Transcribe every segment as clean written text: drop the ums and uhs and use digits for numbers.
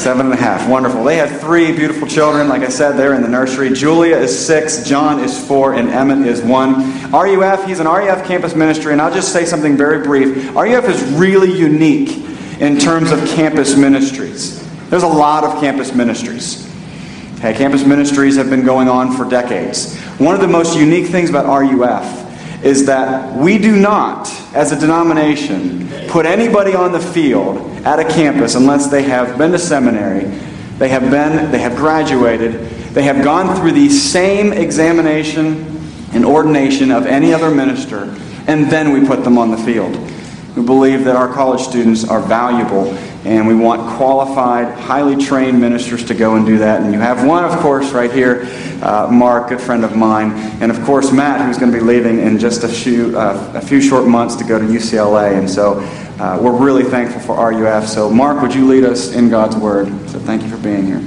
7.5. Wonderful. They have 3 beautiful children. Like I said, they're in the nursery. Julia is 6, John is 4, and Emmett is 1. RUF, he's an RUF campus ministry, and I'll just say something very brief. RUF is really unique in terms of campus ministries. There's a lot of campus ministries. Okay, campus ministries have been going on for decades. One of the most unique things about RUF is that we do not, as a denomination, put anybody on the field at a campus unless they have been to seminary, they have graduated, they have gone through the same examination and ordination of any other minister, and then we put them on the field. We believe that our college students are valuable, and we want qualified, highly trained ministers to go and do that. And you have one, of course, right here, Mark, good friend of mine, and of course Matt, who's going to be leaving in just a few short months to go to UCLA. And so we're really thankful for RUF. So Mark, would you lead us in God's Word? So thank you for being here.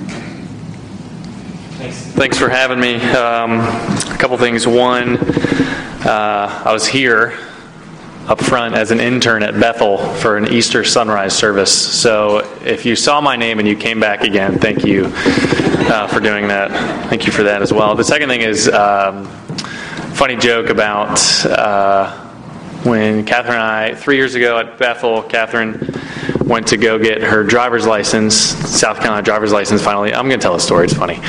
Thanks for having me. A couple things. One, I was here up front as an intern at Bethel for an Easter sunrise service. So if you saw my name and you came back again, thank you for doing that. Thank you for that as well. The second thing is funny joke about when Catherine and I, 3 years ago at Bethel, Catherine went to go get her driver's license, South Carolina driver's license finally. I'm going to tell a story, it's funny.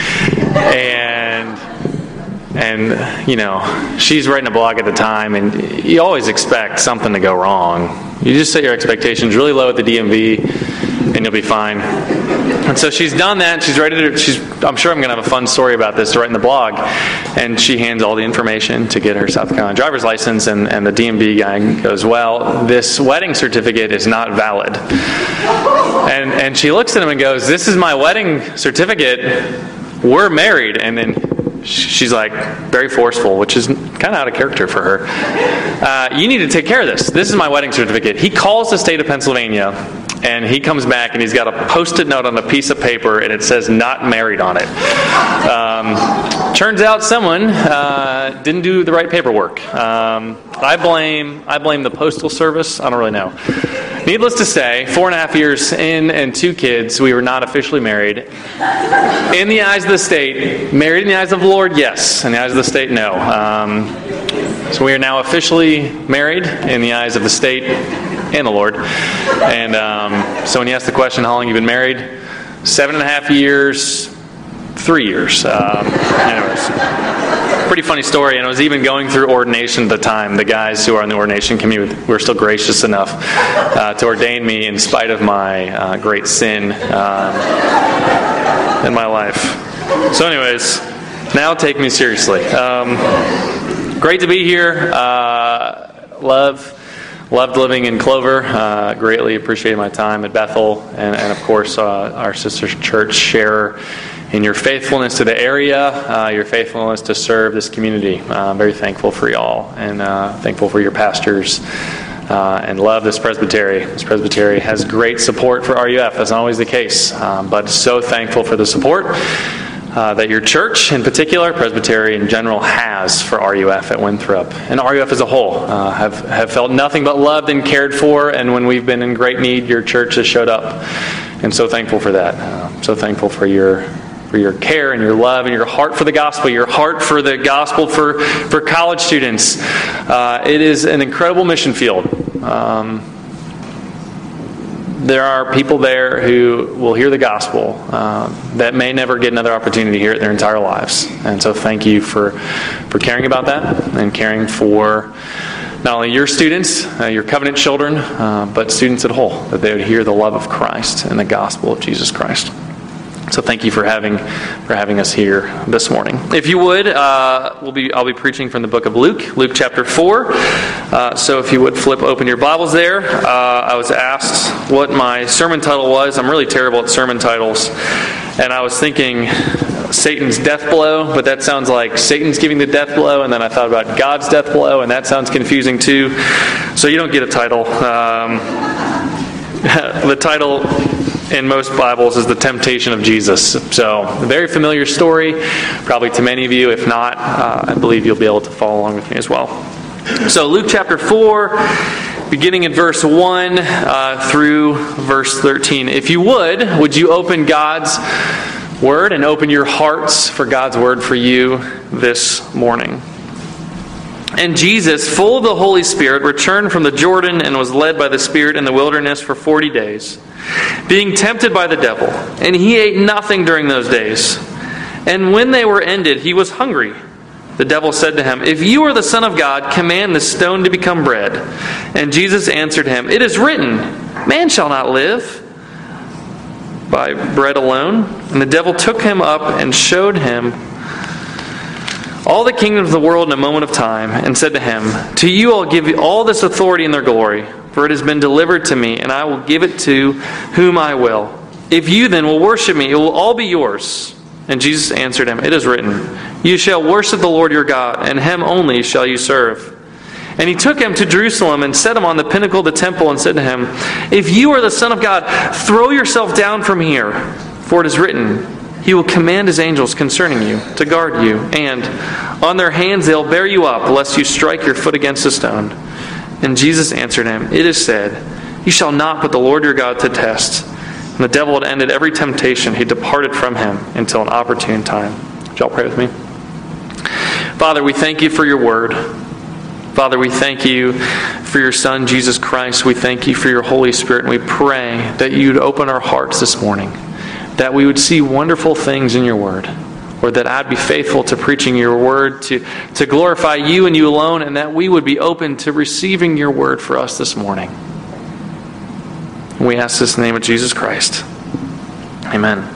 And, you know, she's writing a blog at the time, and you always expect something to go wrong. You just set your expectations really low at the DMV, and you'll be fine. And so she's done that. She's ready to, I'm sure I'm going to have a fun story about this to write in the blog. And she hands all the information to get her South Carolina driver's license, and the DMV guy goes, well, this wedding certificate is not valid. And she looks at him and goes, this is my wedding certificate. We're married. And then she's like very forceful, which is kind of out of character for her. You need to take care of this. This is my wedding certificate. He calls the state of Pennsylvania, and he comes back and he's got a Post-it note on a piece of paper, and it says "not married" on it. Turns out someone didn't do the right paperwork. I blame the Postal Service. I don't really know. Needless to say, 4.5 years in and 2 kids, we were not officially married. In the eyes of the state, married in the eyes of the Lord, yes. In the eyes of the state, no. So we are now officially married in the eyes of the state and the Lord. And so when you ask the question, how long you've been married? 7.5 years, 3 years. Anyways. Pretty funny story, and I was even going through ordination at the time. The guys who are in the ordination community were still gracious enough to ordain me in spite of my great sin in my life. So anyways, now take me seriously. Great to be here. Loved living in Clover. Greatly appreciated my time at Bethel, and of course our sister church, Share, in your faithfulness to the area, your faithfulness to serve this community. I'm very thankful for y'all, and thankful for your pastors, and love this presbytery. This presbytery has great support for RUF. That's not always the case, but so thankful for the support that your church, in particular, presbytery in general, has for RUF at Winthrop. And RUF as a whole have felt nothing but loved and cared for, and when we've been in great need, your church has showed up. And so thankful for that. So thankful for your care and your love and your heart for the gospel, for college students. It is an incredible mission field. There are people there who will hear the gospel that may never get another opportunity to hear it their entire lives. And so thank you for caring about that and caring for not only your students, your covenant children, but students at whole, that they would hear the love of Christ and the gospel of Jesus Christ. So thank you for having us here this morning. If you would, I'll be preaching from the book of Luke chapter 4. So if you would flip open your Bibles there. I was asked what my sermon title was. I'm really terrible at sermon titles, and I was thinking Satan's death blow, but that sounds like Satan's giving the death blow, and then I thought about God's death blow, and that sounds confusing too. So you don't get a title. The title in most Bibles is The Temptation of Jesus. So, a very familiar story, probably to many of you. If not, I believe you'll be able to follow along with me as well. So, Luke chapter 4, beginning in verse 1 through verse 13. If you would you open God's Word and open your hearts for God's Word for you this morning. And Jesus, full of the Holy Spirit, returned from the Jordan and was led by the Spirit in the wilderness for 40 days, being tempted by the devil. And he ate nothing during those days. And when they were ended, he was hungry. The devil said to him, "If you are the Son of God, command this stone to become bread." And Jesus answered him, "It is written, man shall not live by bread alone." And the devil took him up and showed him all the kingdoms of the world in a moment of time, and said to him, "To you I'll give all this authority and their glory, for it has been delivered to me, and I will give it to whom I will. If you then will worship me, it will all be yours." And Jesus answered him, "It is written, you shall worship the Lord your God, and him only shall you serve." And he took him to Jerusalem and set him on the pinnacle of the temple and said to him, "If you are the Son of God, throw yourself down from here, for it is written, He will command His angels concerning you to guard you, and on their hands they'll bear you up, lest you strike your foot against a stone." And Jesus answered him, "It is said, you shall not put the Lord your God to test." And the devil had ended every temptation. He departed from him until an opportune time. Would y'all pray with me? Father, we thank you for your word. Father, we thank you for your Son, Jesus Christ. We thank you for your Holy Spirit, and we pray that you'd open our hearts this morning, that we would see wonderful things in your word, or that I'd be faithful to preaching your word, to glorify you and you alone, and that we would be open to receiving your word for us this morning. We ask this in the name of Jesus Christ. Amen.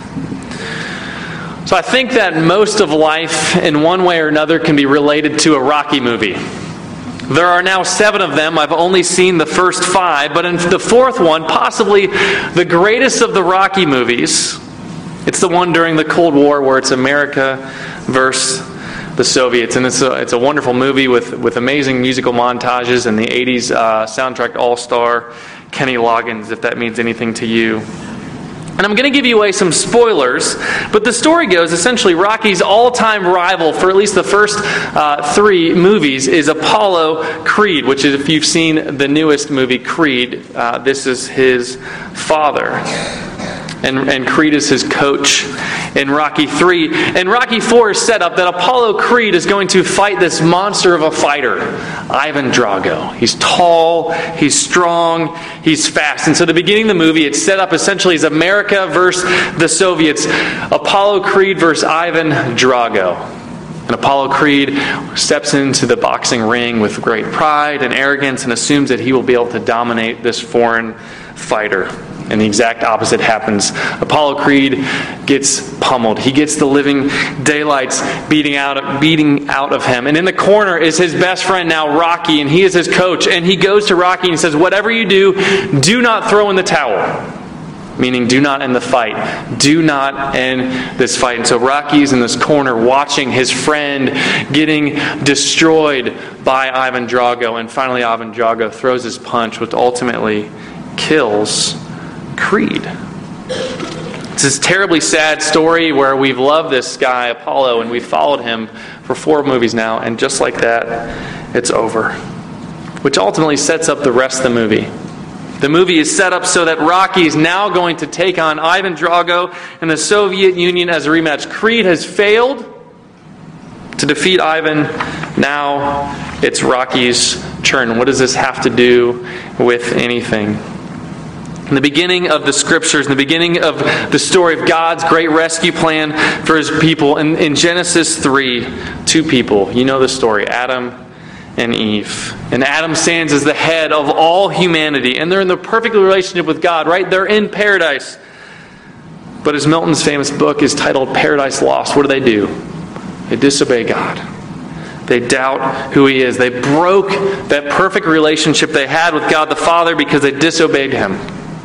So I think that most of life, in one way or another, can be related to a Rocky movie. There are now 7 of them. I've only seen the first 5, but in the 4th one, possibly the greatest of the Rocky movies, it's the one during the Cold War where it's America versus the Soviets. And it's a wonderful movie with amazing musical montages and the 80s soundtrack all-star Kenny Loggins, if that means anything to you. And I'm going to give you away some spoilers, but the story goes, essentially, Rocky's all-time rival for at least the first 3 movies is Apollo Creed, which is, if you've seen the newest movie, Creed, this is his father. And Creed is his coach in Rocky 3. And Rocky 4 is set up that Apollo Creed is going to fight this monster of a fighter, Ivan Drago. He's tall, he's strong, he's fast. And so at the beginning of the movie, it's set up essentially as America versus the Soviets. Apollo Creed versus Ivan Drago. And Apollo Creed steps into the boxing ring with great pride and arrogance and assumes that he will be able to dominate this foreign fighter. And the exact opposite happens. Apollo Creed gets pummeled. He gets the living daylights beating out of him. And in the corner is his best friend now, Rocky, and he is his coach. And he goes to Rocky and says, "Whatever you do not throw in the towel." Meaning, do not end the fight. Do not end this fight. And so Rocky's in this corner watching his friend getting destroyed by Ivan Drago. And finally, Ivan Drago throws his punch, which ultimately kills Creed. It's this terribly sad story where we've loved this guy, Apollo, and we've followed him for 4 movies now, and just like that, it's over. Which ultimately sets up the rest of the movie. The movie is set up so that Rocky is now going to take on Ivan Drago and the Soviet Union as a rematch. Creed has failed to defeat Ivan. Now it's Rocky's turn. What does this have to do with anything? In the beginning of the Scriptures, in the beginning of the story of God's great rescue plan for His people, in Genesis 3, 2 people. You know the story, Adam and Eve. And Adam stands as the head of all humanity, and they're in the perfect relationship with God, right? They're in paradise. But as Milton's famous book is titled Paradise Lost, what do? They disobey God. They doubt who He is. They broke that perfect relationship they had with God the Father because they disobeyed Him.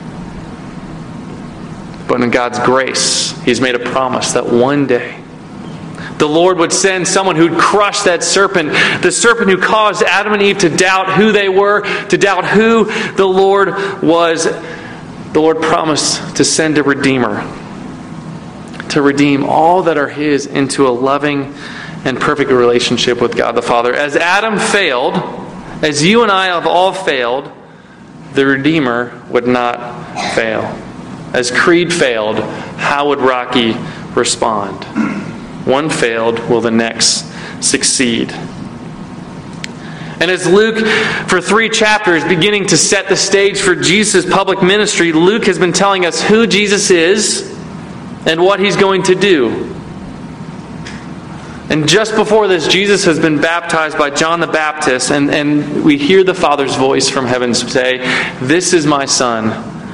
But in God's grace, He's made a promise that one day the Lord would send someone who'd crush that serpent, the serpent who caused Adam and Eve to doubt who they were, to doubt who the Lord was. The Lord promised to send a Redeemer, to redeem all that are His into a loving and perfect relationship with God the Father. As Adam failed, as you and I have all failed, the Redeemer would not fail. As Creed failed, how would Rocky respond? One failed, will the next succeed? And as Luke, for 3 chapters, beginning to set the stage for Jesus' public ministry, Luke has been telling us who Jesus is and what he's going to do. And just before this, Jesus has been baptized by John the Baptist, and we hear the Father's voice from heaven say, "This is my Son.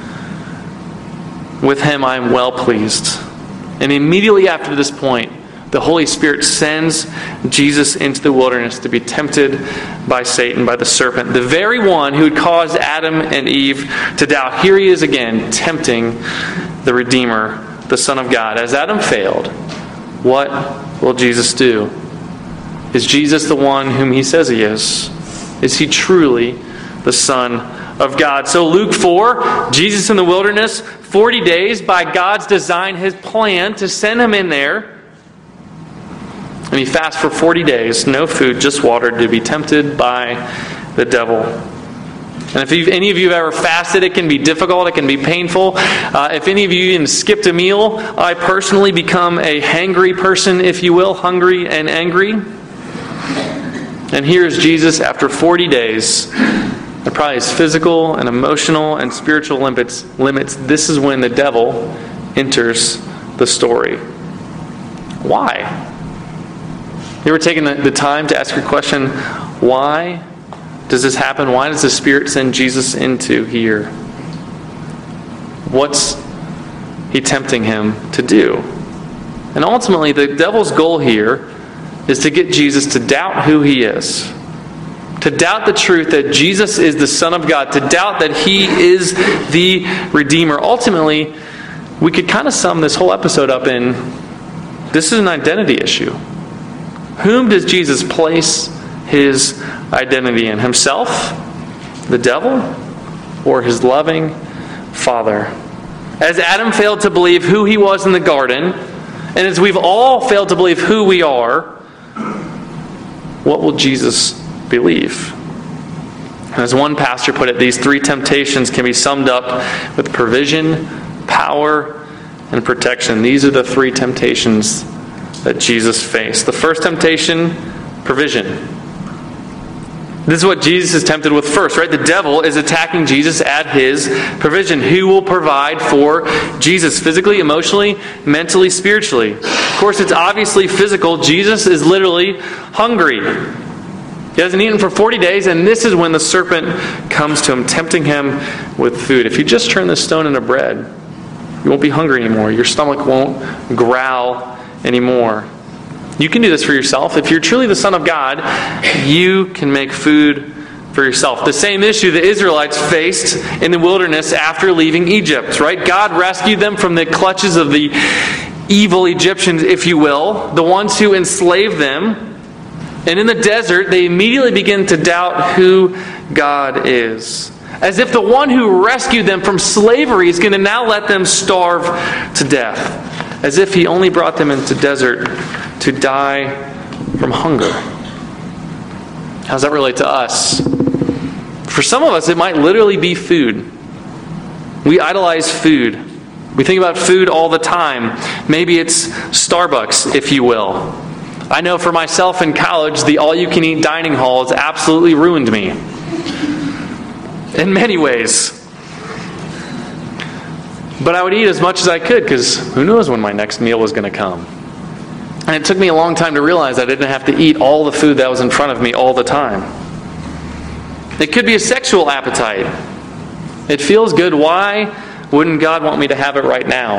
With him I am well pleased." And immediately after this point, the Holy Spirit sends Jesus into the wilderness to be tempted by Satan, by the serpent, the very one who had caused Adam and Eve to doubt. Here he is again, tempting the Redeemer, the Son of God. As Adam failed, what will Jesus do? Is Jesus the one whom he says he is? Is he truly the Son of God? So Luke 4, Jesus in the wilderness, 40 days by God's design, his plan to send him in there. And he fasts for 40 days, no food, just water, to be tempted by the devil. And if any of you have ever fasted, it can be difficult, it can be painful. If any of you even skipped a meal, I personally become a hangry person, if you will, hungry and angry. And here's Jesus after 40 days, and probably his physical and emotional and spiritual limits. This is when the devil enters the story. Why? You ever taken the time to ask your question, why does this happen? Why does the Spirit send Jesus into here? What's he tempting him to do? And ultimately, the devil's goal here is to get Jesus to doubt who he is. To doubt the truth that Jesus is the Son of God. To doubt that he is the Redeemer. Ultimately, we could kind of sum this whole episode up in, this is an identity issue. Whom does Jesus place his identity in? Himself? The devil? Or his loving Father? As Adam failed to believe who he was in the garden, and as we've all failed to believe who we are, what will Jesus believe? And as one pastor put it, these 3 temptations can be summed up with provision, power, and protection. These are the 3 temptations that Jesus faced. The first temptation, provision. This is what Jesus is tempted with first, right? The devil is attacking Jesus at his provision. Who will provide for Jesus physically, emotionally, mentally, spiritually? Of course, it's obviously physical. Jesus is literally hungry. He hasn't eaten for 40 days, and this is when the serpent comes to him, tempting him with food. If you just turn this stone into bread, you won't be hungry anymore. Your stomach won't growl anymore. You can do this for yourself. If you're truly the Son of God, you can make food for yourself. The same issue the Israelites faced in the wilderness after leaving Egypt, right? God rescued them from the clutches of the evil Egyptians, if you will, the ones who enslaved them. And in the desert, they immediately begin to doubt who God is. As if the one who rescued them from slavery is going to now let them starve to death. As if he only brought them into desert to die from hunger. How does that relate to us? For some of us, it might literally be food. We idolize food. We think about food all the time. Maybe it's Starbucks, if you will. I know for myself in college, the all-you-can-eat dining hall has absolutely ruined me. In many ways. But I would eat as much as I could, because who knows when my next meal was going to come. And it took me a long time to realize I didn't have to eat all the food that was in front of me all the time. It could be a sexual appetite. It feels good. Why wouldn't God want me to have it right now?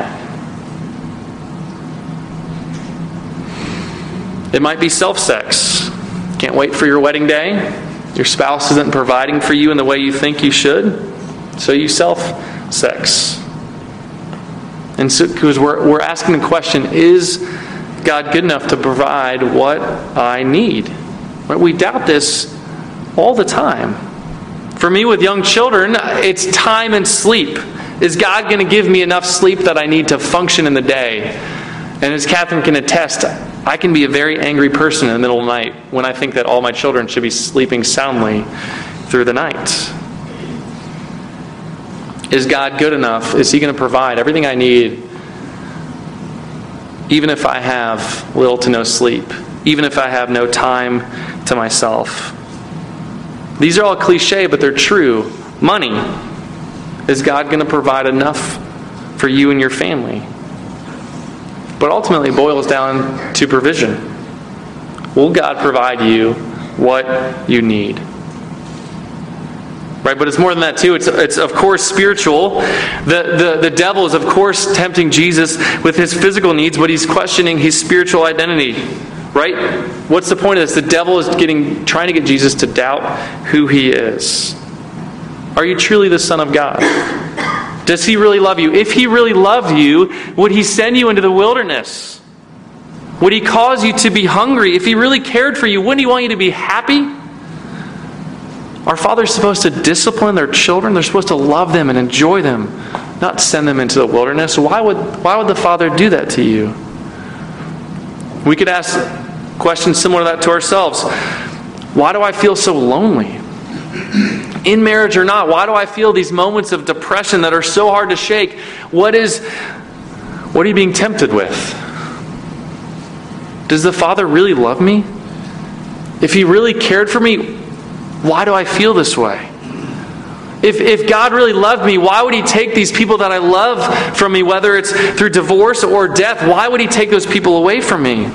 It might be self-sex. Can't wait for your wedding day. Your spouse isn't providing for you in the way you think you should, so you self-sex. And so, because we're asking the question, is God good enough to provide what I need? Right? We doubt this all the time. For me with young children, it's time and sleep. Is God going to give me enough sleep that I need to function in the day? And as Catherine can attest, I can be a very angry person in the middle of the night when I think that all my children should be sleeping soundly through the night. Is God good enough? Is He going to provide everything I need, even if I have little to no sleep, even if I have no time to myself? These are all cliche, but they're true. Money. Is God going to provide enough for you and your family? But ultimately it boils down to provision. Will God provide you what you need? Right, but it's more than that too. It's of course spiritual. The devil is of course tempting Jesus with his physical needs, but he's questioning his spiritual identity. Right? What's the point of this? The devil is trying to get Jesus to doubt who he is. Are you truly the Son of God? Does he really love you? If he really loved you, would he send you into the wilderness? Would he cause you to be hungry? If he really cared for you, wouldn't he want you to be happy? Our fathers supposed to discipline their children. They're supposed to love them and enjoy them, not send them into the wilderness. Why would the Father do that to you? We could ask questions similar to that to ourselves. Why do I feel so lonely? In marriage or not, why do I feel these moments of depression that are so hard to shake? What are you being tempted with? Does the Father really love me? If He really cared for me, why do I feel this way? If God really loved me, why would He take these people that I love from me, whether it's through divorce or death? Why would He take those people away from me?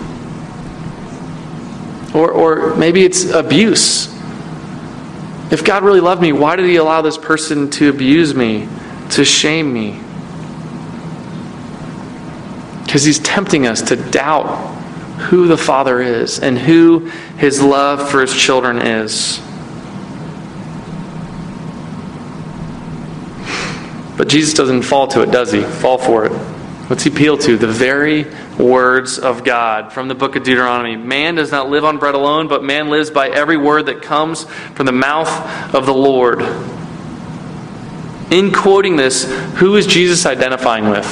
Or maybe it's abuse. If God really loved me, why did He allow this person to abuse me, to shame me? Because He's tempting us to doubt who the Father is and who His love for His children is. But Jesus doesn't fall to it, does He? Fall for it. What's He appeal to? The very words of God from the book of Deuteronomy. Man does not live on bread alone, but man lives by every word that comes from the mouth of the Lord. In quoting this, who is Jesus identifying with?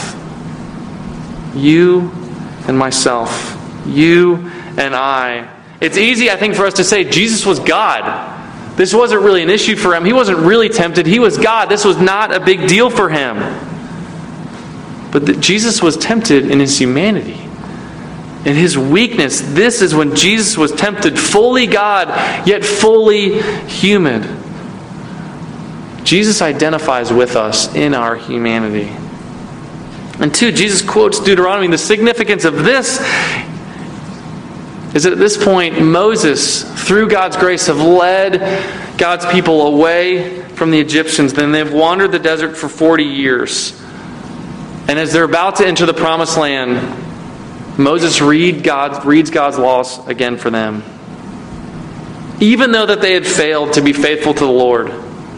You and myself. You and I. It's easy, I think, for us to say Jesus was God. This wasn't really an issue for Him. He wasn't really tempted. He was God. This was not a big deal for Him. But Jesus was tempted in His humanity. In His weakness. This is when Jesus was tempted, fully God, yet fully human. Jesus identifies with us in our humanity. And two, Jesus quotes Deuteronomy. The significance of this is that at this point, Moses, through God's grace, have led God's people away from the Egyptians. Then they've wandered the desert for 40 years. And as they're about to enter the promised land, Moses reads God's laws again for them. Even though that they had failed to be faithful to the Lord.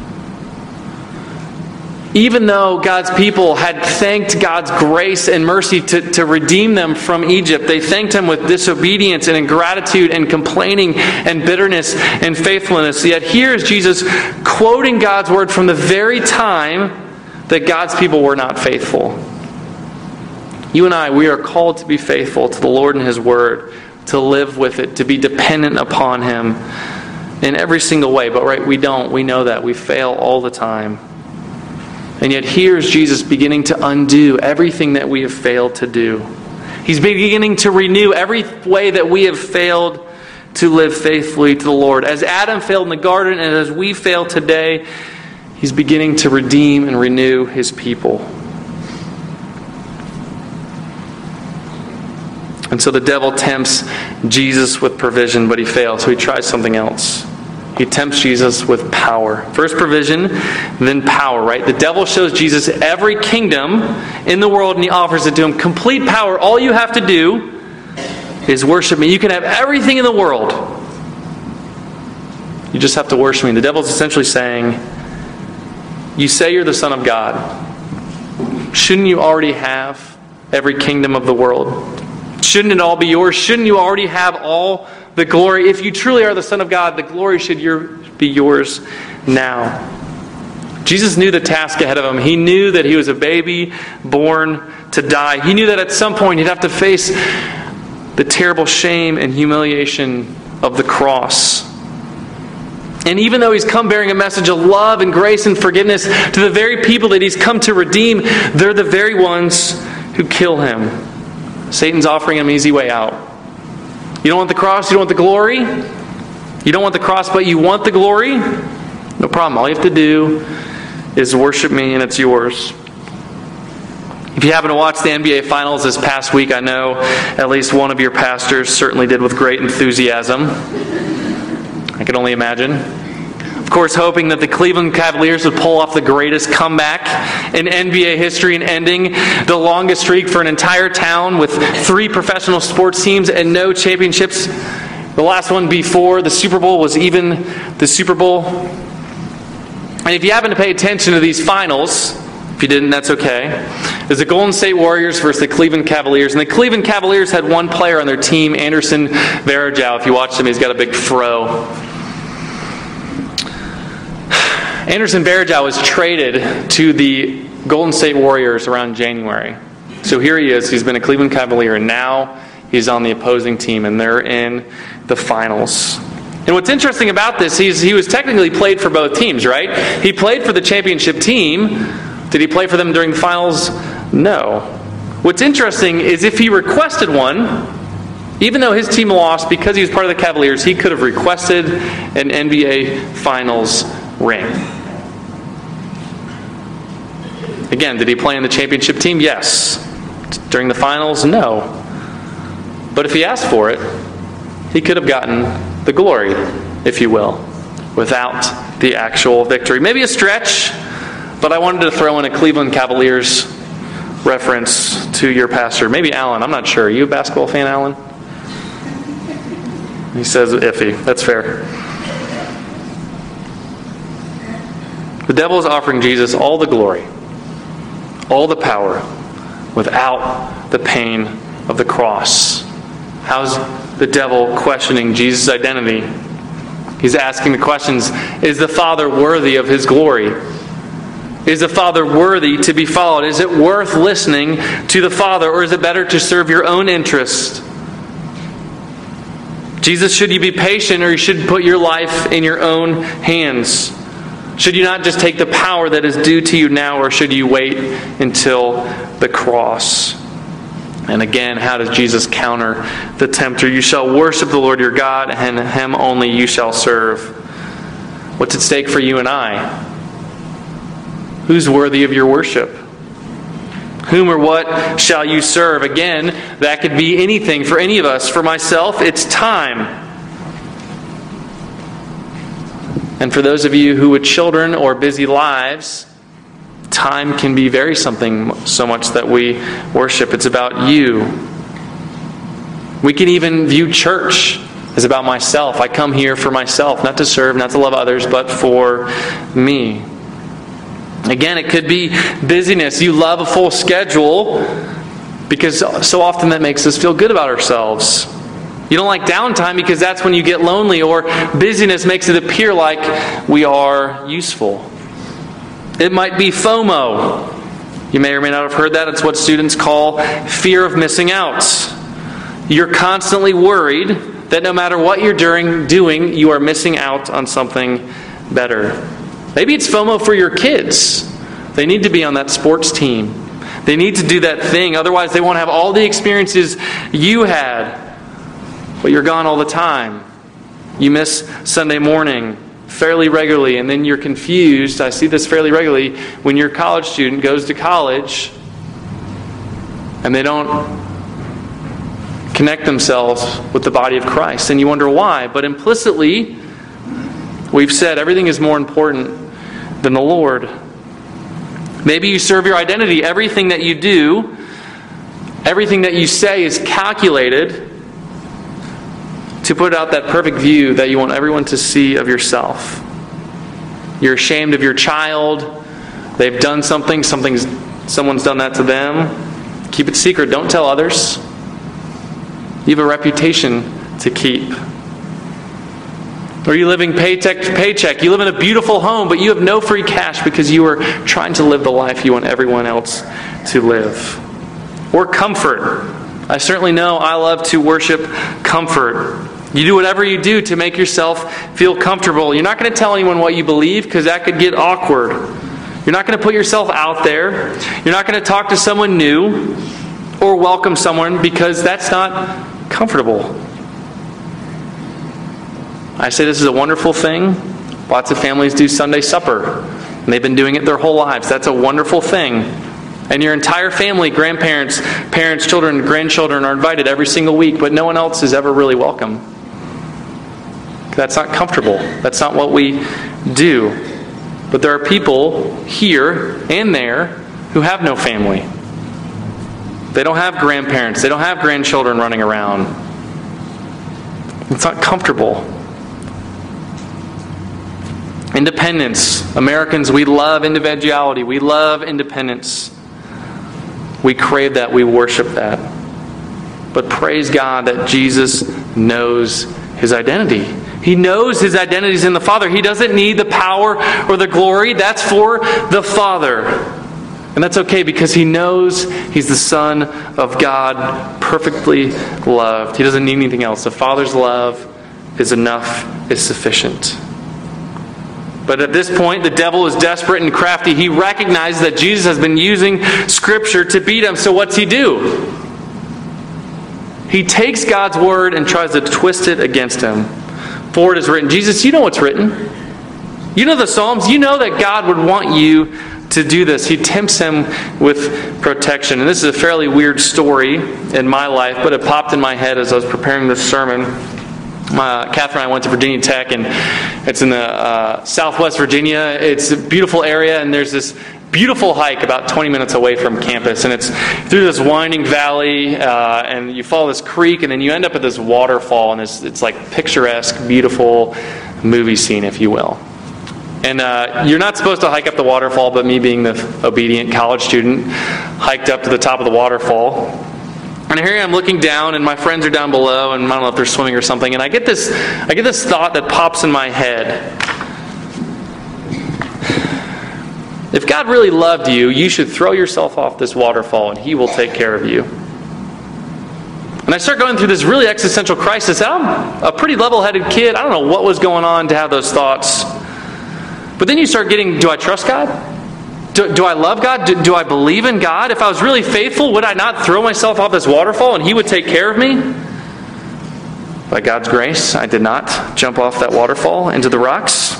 Even though God's people had thanked God's grace and mercy to redeem them from Egypt, they thanked Him with disobedience and ingratitude and complaining and bitterness and faithfulness. Yet here is Jesus quoting God's word from the very time that God's people were not faithful. You and I, we are called to be faithful to the Lord and His word, to live with it, to be dependent upon Him in every single way. But right, we don't. We know that. We fail all the time. And yet here's Jesus beginning to undo everything that we have failed to do. He's beginning to renew every way that we have failed to live faithfully to the Lord. As Adam failed in the garden and as we fail today, He's beginning to redeem and renew His people. And so the devil tempts Jesus with provision, but he fails, so he tries something else. He tempts Jesus with power. First provision, then power, right? The devil shows Jesus every kingdom in the world and he offers it to him. Complete power. All you have to do is worship me. You can have everything in the world. You just have to worship me. The devil's essentially saying, you say you're the Son of God. Shouldn't you already have every kingdom of the world? Shouldn't it all be yours? Shouldn't you already have all the glory? If you truly are the Son of God, the glory should be yours now. Jesus knew the task ahead of Him. He knew that He was a baby born to die. He knew that at some point He'd have to face the terrible shame and humiliation of the cross. And even though he's come bearing a message of love and grace and forgiveness to the very people that he's come to redeem, they're the very ones who kill him. Satan's offering him an easy way out. You don't want the cross, you don't want the glory. You don't want the cross, but you want the glory. No problem. All you have to do is worship me and it's yours. If you happen to watch the NBA Finals this past week, I know at least one of your pastors certainly did with great enthusiasm. I can only imagine. Of course, hoping that the Cleveland Cavaliers would pull off the greatest comeback in NBA history and ending the longest streak for an entire town with 3 professional sports teams and no championships. The last one before the Super Bowl was even the Super Bowl. And if you happen to pay attention to these finals, if you didn't, that's okay. There's the Golden State Warriors versus the Cleveland Cavaliers. And the Cleveland Cavaliers had one player on their team, Anderson Varejao. If you watch him, he's got a big fro. Anderson Varejao was traded to the Golden State Warriors around January. So here he is. He's been a Cleveland Cavalier, and now he's on the opposing team, and they're in the finals. And what's interesting about this, he was technically played for both teams, right? He played for the championship team. Did he play for them during the finals? No. What's interesting is if he requested one, even though his team lost because he was part of the Cavaliers, he could have requested an NBA Finals ring. Again, did he play in the championship team? Yes. During the finals? No. But if he asked for it, he could have gotten the glory, if you will, without the actual victory. Maybe a stretch, but I wanted to throw in a Cleveland Cavaliers reference to your pastor. Maybe Alan, I'm not sure. Are you a basketball fan, Alan? He says iffy. That's fair. The devil is offering Jesus all the glory, all the power, without the pain of the cross. How's the devil questioning Jesus' identity? He's asking the questions, is the Father worthy of his glory? Is the Father worthy to be followed? Is it worth listening to the Father, or is it better to serve your own interest? Jesus, should you be patient, or you should put your life in your own hands? Should you not just take the power that is due to you now, or should you wait until the cross? And again, how does Jesus counter the tempter? You shall worship the Lord your God, and him only you shall serve. What's at stake for you and I? Who's worthy of your worship? Whom or what shall you serve? Again, that could be anything for any of us. For myself, it's time. And for those of you who with children or busy lives, time can be very something so much that we worship. It's about you. We can even view church as about myself. I come here for myself, not to serve, not to love others, but for me. Again, it could be busyness. You love a full schedule because so often that makes us feel good about ourselves. You don't like downtime because that's when you get lonely, or busyness makes it appear like we are useful. It might be FOMO. You may or may not have heard that. It's what students call fear of missing out. You're constantly worried that no matter what you're doing, you are missing out on something better. Maybe it's FOMO for your kids. They need to be on that sports team. They need to do that thing. Otherwise, they won't have all the experiences you had. But you're gone all the time. You miss Sunday morning fairly regularly, and then you're confused. I see this fairly regularly when your college student goes to college and they don't connect themselves with the body of Christ. And you wonder why. But implicitly, we've said everything is more important than the Lord. Maybe you serve your identity. Everything that you do, everything that you say is calculated to put out that perfect view that you want everyone to see of yourself. You're ashamed of your child. They've done something. Someone's done that to them. Keep it secret. Don't tell others. You have a reputation to keep. Or you living paycheck to paycheck. You live in a beautiful home, but you have no free cash because you are trying to live the life you want everyone else to live. Or comfort. I certainly know I love to worship comfort. You do whatever you do to make yourself feel comfortable. You're not going to tell anyone what you believe because that could get awkward. You're not going to put yourself out there. You're not going to talk to someone new or welcome someone because that's not comfortable. I say this is a wonderful thing. Lots of families do Sunday supper, and they've been doing it their whole lives. That's a wonderful thing. And your entire family, grandparents, parents, children, grandchildren are invited every single week, but no one else is ever really welcome. That's not comfortable. That's not what we do. But there are people here and there who have no family. They don't have grandparents. They don't have grandchildren running around. It's not comfortable. Independence. Americans, we love individuality. We love independence. We crave that. We worship that. But praise God that Jesus knows His identity. He knows His identity is in the Father. He doesn't need the power or the glory. That's for the Father. And that's okay because He knows He's the Son of God, perfectly loved. He doesn't need anything else. The Father's love is enough, is sufficient. But at this point, the devil is desperate and crafty. He recognizes that Jesus has been using Scripture to beat him. So what's he do? He takes God's word and tries to twist it against him. For it is written. Jesus, you know what's written. You know the Psalms. You know that God would want you to do this. He tempts him with protection. And this is a fairly weird story in my life, but it popped in my head as I was preparing this sermon. Catherine and I went to Virginia Tech, and it's in the southwest Virginia. It's a beautiful area, and there's this beautiful hike about 20 minutes away from campus. And it's through this winding valley, and you follow this creek, and then you end up at this waterfall, and it's like picturesque, beautiful movie scene, if you will. And you're not supposed to hike up the waterfall, but me being the obedient college student, hiked up to the top of the waterfall. And here I am looking down, and my friends are down below, and I don't know if they're swimming or something. And I get this thought that pops in my head. If God really loved you, you should throw yourself off this waterfall, and He will take care of you. And I start going through this really existential crisis. I'm a pretty level-headed kid. I don't know what was going on to have those thoughts. But then you start getting, do I trust God? Do I love God? Do I believe in God? If I was really faithful, would I not throw myself off this waterfall and He would take care of me? By God's grace, I did not jump off that waterfall into the rocks.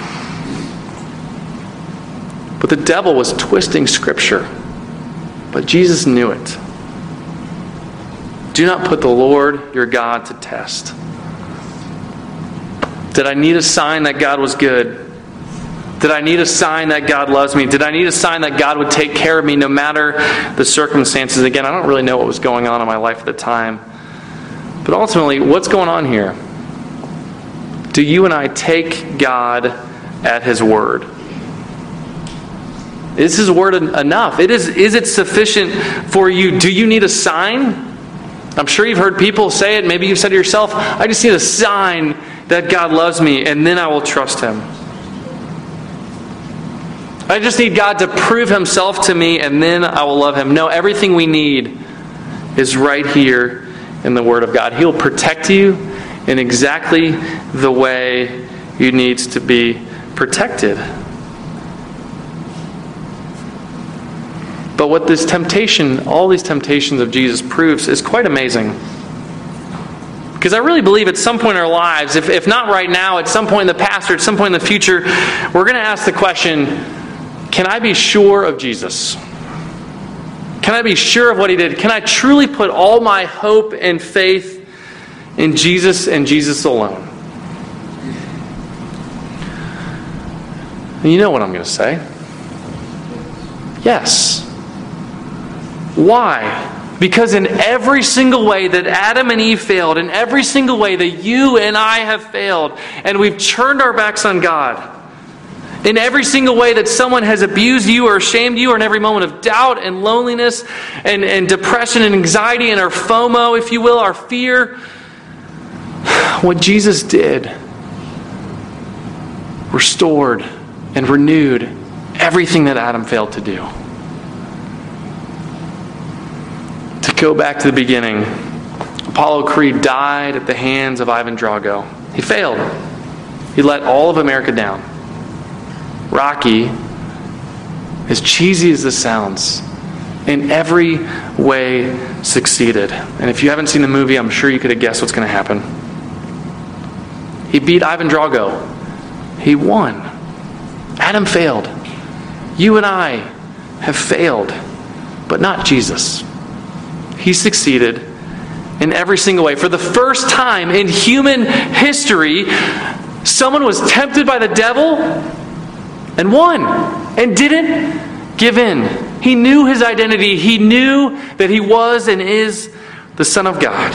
But the devil was twisting Scripture. But Jesus knew it. Do not put the Lord your God to test. Did I need a sign that God was good? Did I need a sign that God loves me? Did I need a sign that God would take care of me no matter the circumstances? Again, I don't really know what was going on in my life at the time. But ultimately, what's going on here? Do you and I take God at His word? Is His word enough? Is it sufficient for you? Do you need a sign? I'm sure you've heard people say it. Maybe you've said to yourself, I just need a sign that God loves me, and then I will trust Him. I just need God to prove Himself to me, and then I will love Him. No, everything we need is right here in the Word of God. He'll protect you in exactly the way you need to be protected. But what this temptation, all these temptations of Jesus proves is quite amazing. Because I really believe at some point in our lives, if not right now, at some point in the past or at some point in the future, we're going to ask the question, can I be sure of Jesus? Can I be sure of what He did? Can I truly put all my hope and faith in Jesus and Jesus alone? And you know what I'm going to say. Yes. Why? Because in every single way that Adam and Eve failed, in every single way that you and I have failed, and we've turned our backs on God, in every single way that someone has abused you or shamed you, or in every moment of doubt and loneliness and depression and anxiety and our FOMO, if you will, our fear, what Jesus did restored and renewed everything that Adam failed to do. To go back to the beginning, Apollo Creed died at the hands of Ivan Drago. He failed. He let all of America down. Rocky, as cheesy as this sounds, in every way succeeded. And if you haven't seen the movie, I'm sure you could have guessed what's going to happen. He beat Ivan Drago. He won. Adam failed. You and I have failed, but not Jesus. He succeeded in every single way. For the first time in human history, someone was tempted by the devil and won and didn't give in. He knew his identity. He knew that he was and is the Son of God.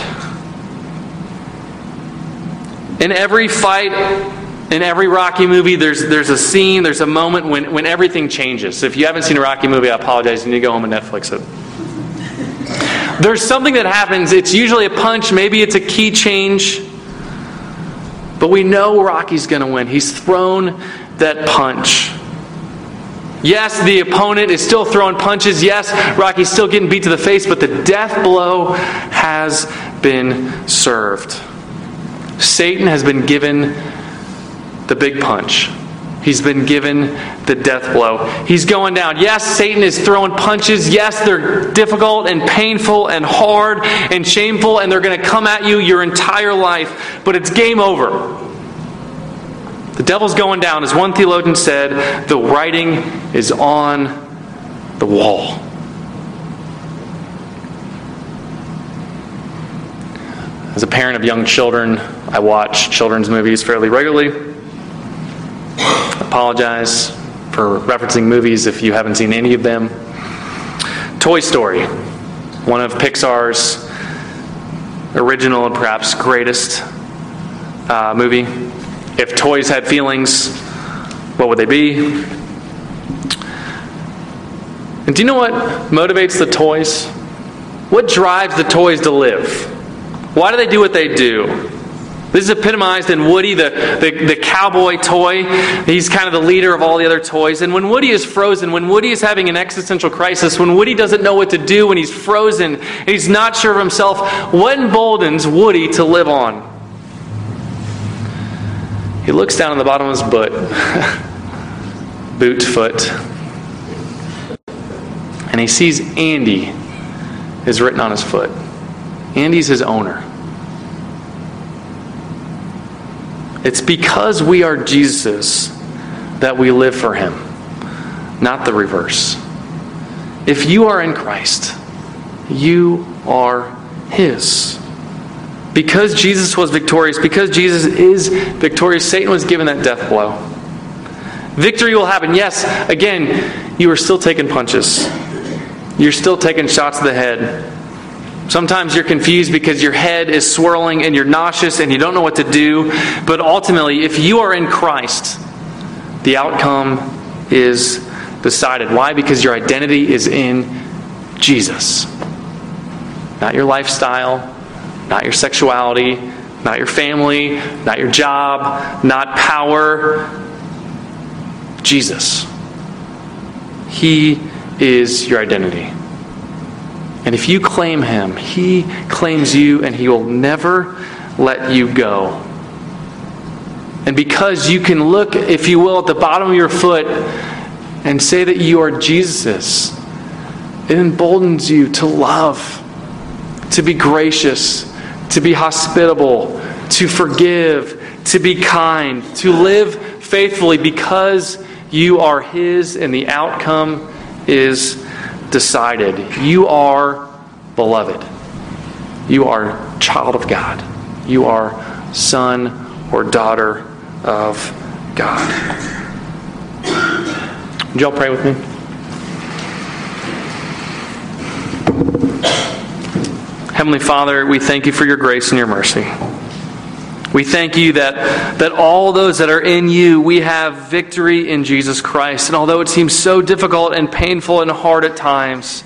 In every fight, in every Rocky movie, there's a scene, there's a moment when everything changes. So if you haven't seen a Rocky movie, I apologize. You need to go home and Netflix it. There's something that happens. It's usually a punch. Maybe it's a key change. But we know Rocky's going to win. He's thrown that punch. Yes, the opponent is still throwing punches. Yes, Rocky's still getting beat to the face. But the death blow has been served. Satan has been given the big punch. He's been given the death blow. He's going down. Yes, Satan is throwing punches. Yes, they're difficult and painful and hard and shameful, and they're going to come at you your entire life. But it's game over. The devil's going down. As one theologian said, the writing is on the wall. As a parent of young children, I watch children's movies fairly regularly. Apologize for referencing movies if you haven't seen any of them. Toy Story, one of Pixar's original and perhaps greatest movie. If toys had feelings, what would they be? And do you know what motivates the toys? What drives the toys to live? Why do they do what they do? This is epitomized in Woody, the cowboy toy. He's kind of the leader of all the other toys. And when Woody is frozen, when Woody is having an existential crisis, when Woody doesn't know what to do, when he's frozen and he's not sure of himself, what emboldens Woody to live on? He looks down on the bottom of his foot, and he sees Andy is written on his foot. Andy's his owner. It's because we are Jesus's that we live for Him, not the reverse. If you are in Christ, you are His. Because Jesus was victorious, because Jesus is victorious, Satan was given that death blow. Victory will happen. Yes, again, you are still taking punches. You're still taking shots to the head. Sometimes you're confused because your head is swirling and you're nauseous and you don't know what to do. But ultimately, if you are in Christ, the outcome is decided. Why? Because your identity is in Jesus. Not your lifestyle, not your sexuality, not your family, not your job, not power. Jesus. He is your identity. And if you claim Him, He claims you, and He will never let you go. And because you can look, if you will, at the bottom of your foot and say that you are Jesus's, it emboldens you to love, to be gracious, to be hospitable, to forgive, to be kind, to live faithfully because you are His and the outcome is decided. You are beloved. You are child of God. You are son or daughter of God. Would y'all pray with me? Heavenly Father, we thank You for Your grace and Your mercy. We thank You that all those that are in You, we have victory in Jesus Christ. And although it seems so difficult and painful and hard at times,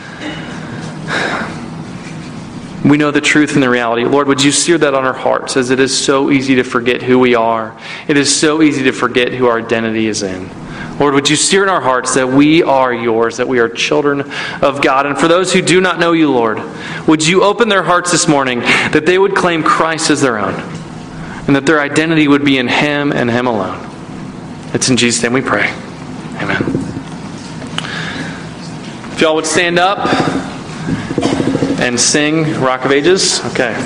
we know the truth and the reality. Lord, would You sear that on our hearts, as it is so easy to forget who we are. It is so easy to forget who our identity is in. Lord, would you sear in our hearts that we are yours, that we are children of God. And for those who do not know you, Lord, would you open their hearts this morning that they would claim Christ as their own, and that their identity would be in him and him alone. It's in Jesus' name we pray. Amen. If y'all would stand up and sing Rock of Ages. Okay.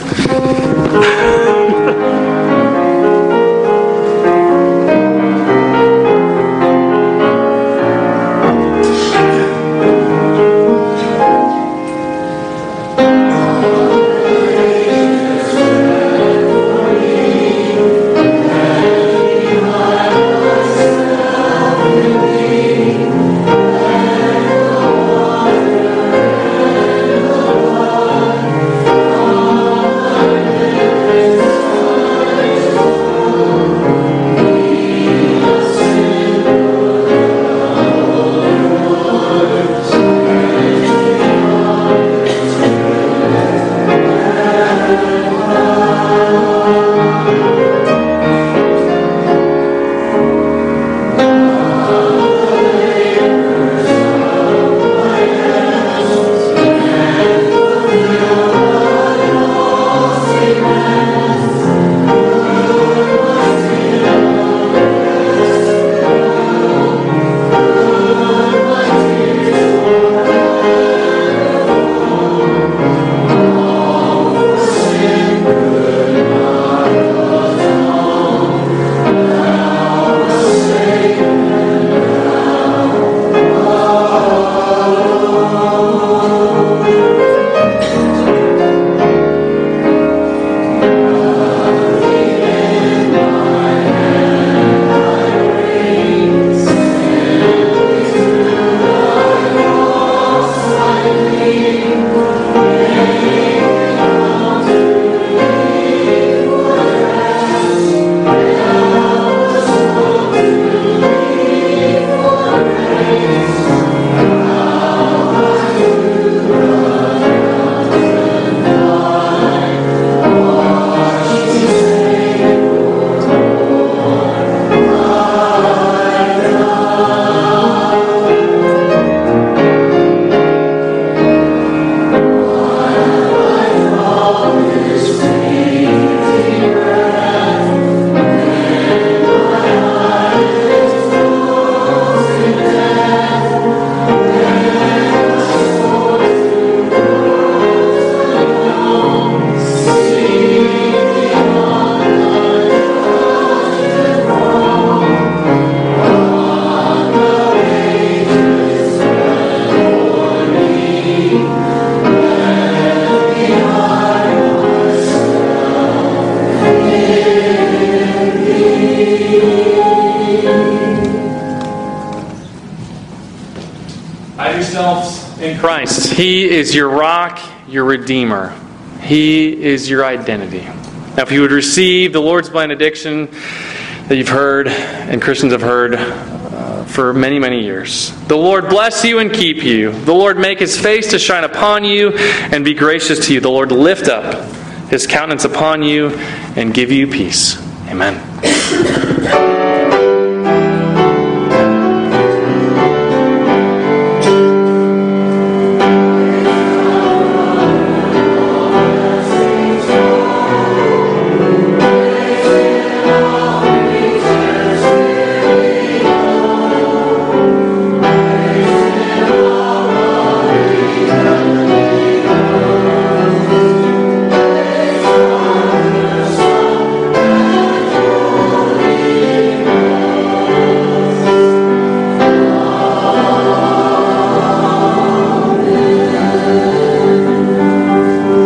Christ. He is your rock, your redeemer. He is your identity. Now, if you would receive the Lord's benediction that you've heard and Christians have heard for many, many years. The Lord bless you and keep you. The Lord make his face to shine upon you and be gracious to you. The Lord lift up his countenance upon you and give you peace. Amen.